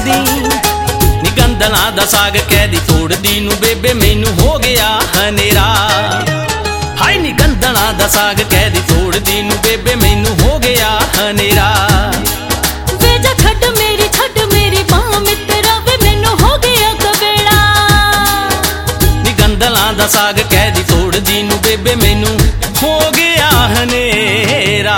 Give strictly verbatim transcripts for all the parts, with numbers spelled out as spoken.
दी नी गंदलां दा साग कह दी तोड़ दी नू बेबे मैनू हो गया हनेरा। हाय नी गंदलां दा साग कह दी तोड़ दी नू बेबे मैनू हो गया हनेरा। वे जा छड्ड मेरी छड्ड मेरी बां मित्तरा वे मैनू हो गया कवेड़ा। नी गंदलां दा साग कह दी तोड़ दी नू बेबे मैनू हो गया हनेरा।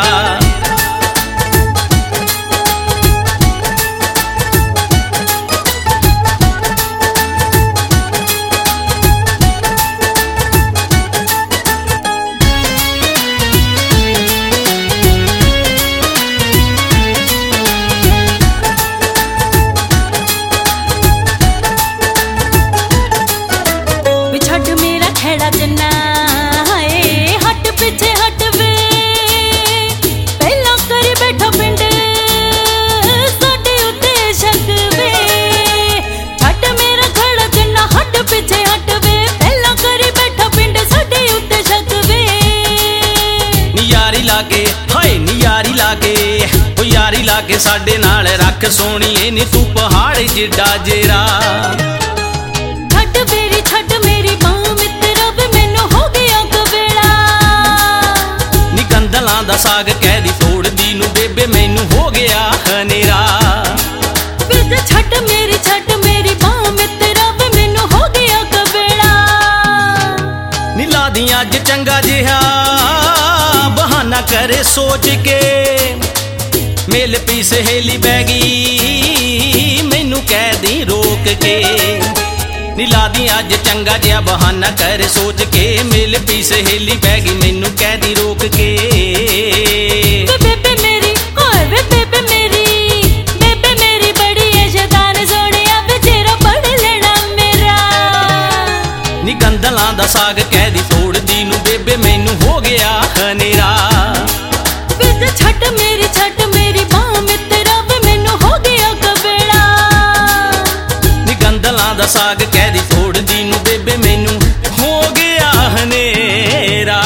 हाय नी यारी लाके ओ यारी लाके साडे नाल रख सोहणीए नी तू पहाड़ जिड्डा जेरा। छड्ड मेरी छड्ड मेरी बां मित्तरा वे मैनू हो गया कवेड़ा। नी गंदलां दा साग कह दी तोड़ दी नू बेबे मैनू हो गया हनेरा। वे छड्ड मेरी छड्ड मेरी बां मित्तरा वे मैनू हो गया कवेड़ा। नी ला दी अज चंगा जिहा बहाना करे सोच के मेल पी सहेली बैगी मैनू कह दी रोक के। नी ला दी अज चंगा जिहा बहाना करे सोच के मेल पी सहेली बैगी मैनू कह दी रोक के। वे बेबे मेरी ओए वे बेबे मेरी बेबे मेरी बड़ी है शैतान सोहणिया वे तेरा पढ़ लेना मेरा। नी गंदलां दा साग कह दी तोड़ दी नू बेबे मैनू हो गया हनेरा। वे छड्ड मेरी छड्ड मेरी बां मित्तरा वे मैनू हो गया कवेड़ा। नी गंदलां दा साग कह दी तोड़ दी नू बेबे मैनू हो गया हनेरा।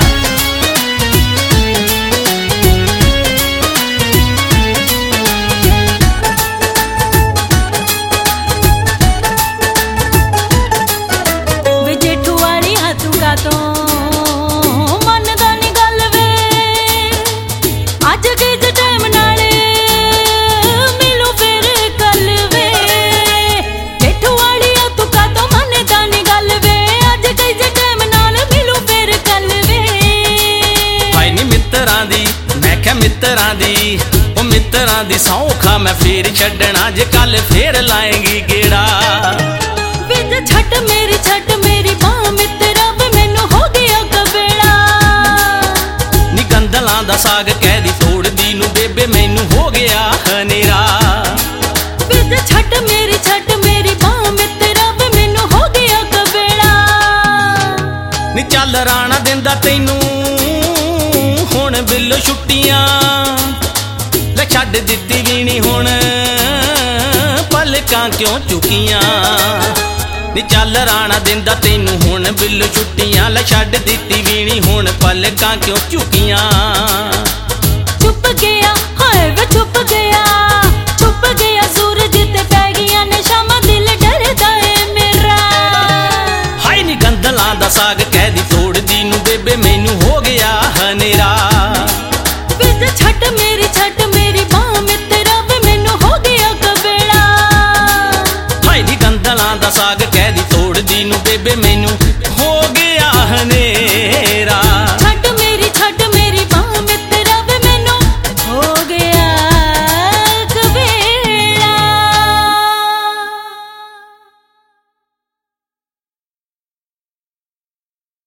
वे जेठू वाली हाथू का तो मित्तरां दी ओ मित्तरां दी सौखा मैं फिर छड्डना जे कल फिर लाएगी गेड़ा। वे छड्ड मेरी छड्ड मेरी बां मित्तरा वे मैनू हो गया कवेड़ा। नी गंदलां दा साग कह दी तोड़ दी नू बेबे मैनू हो गया हनेरा। वे छड्ड मेरी छड्ड मेरी बां मित्तरा वे मैनू हो गया कवेड़ा। नी चल राणा दिंदा तैनू हुण बिल्लो छुट्टियां ले छड्ड दित्ती वी नी हुण पलकां क्यों चुकियां। नी चल राणा दिंदा तैनू हुण बिल्लो छुट्टियां ले छड्ड दित्ती वी नी हुण पलकां क्यों चुकियां। चुप गया हाय वे चुप गया